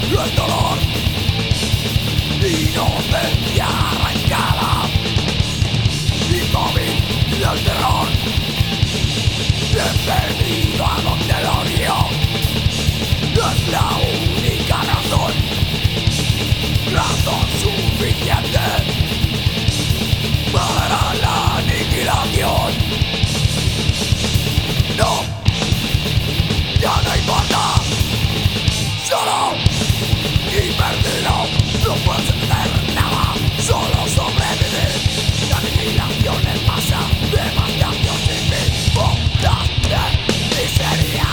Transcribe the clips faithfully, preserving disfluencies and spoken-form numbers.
el dolor, inocencia arrancada, inmóvil del terror, bienvenido a donde el odio es la única razón, razón suficiente para la aniquilación. No, ya no importa, solo y perdido, no puedes hacer nada, solo sobrevivir. La aniquilación en masa, devastación sin fin, bondad de miseria.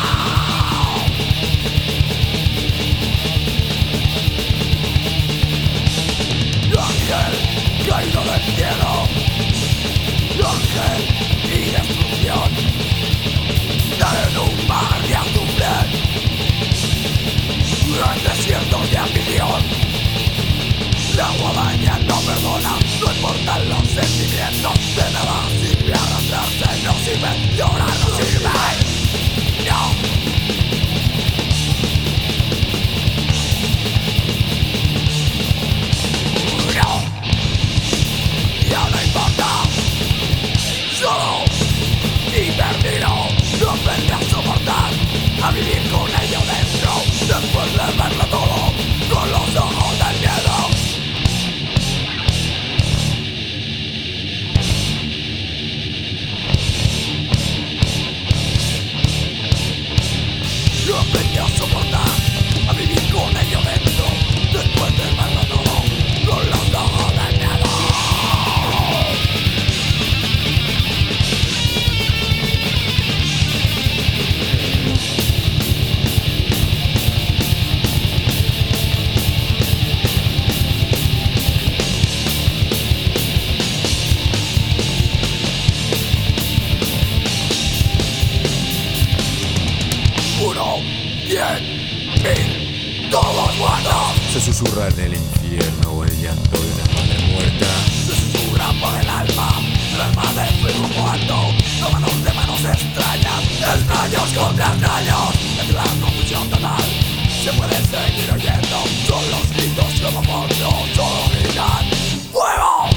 Ángel caído del cielo, ángel y destrucción, en un mar de azufre, en desiertos de ambición. La guadaña no perdona, no importan los sentimientos, de nada sirve arrastrarse, no sirve llorar, no sirve. No. No. Ya no importa, solo y perdido, no aprendí a soportar, a vivir con ello dentro, después de verlo todo, con los ojos del miedo. Yo aprendí a soportar, a vivir con ello dentro, después de verlo todo, con los ojos del miedo. Uno, diez, mil, todos muertos. Se susurra en el infierno el llanto de una madre muerta. Se susurra por el alma, el alma de su hijo muerto. Tómanos de manos extrañas, extraños contra extraños. Entre la confusión total, se puede seguir oyendo. Son los gritos como monstruos, solo gritan ¡fuego!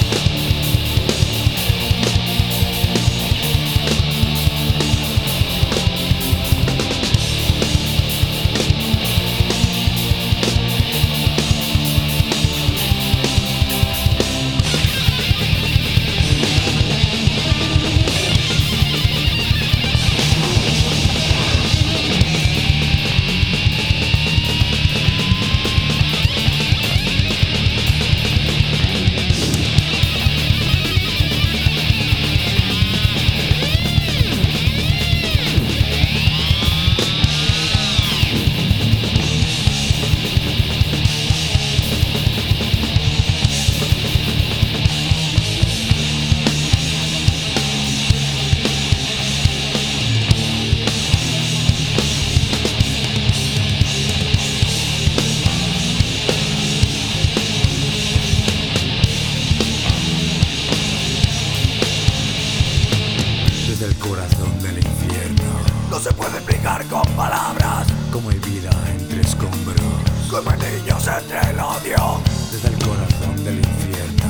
Desde el corazón del infierno, No se puede explicar con palabras, como hay vida entre escombros. como hay niños entre el odio. Desde el corazón del infierno,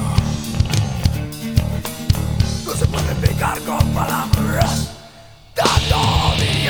No se puede explicar con palabras, tanto odio.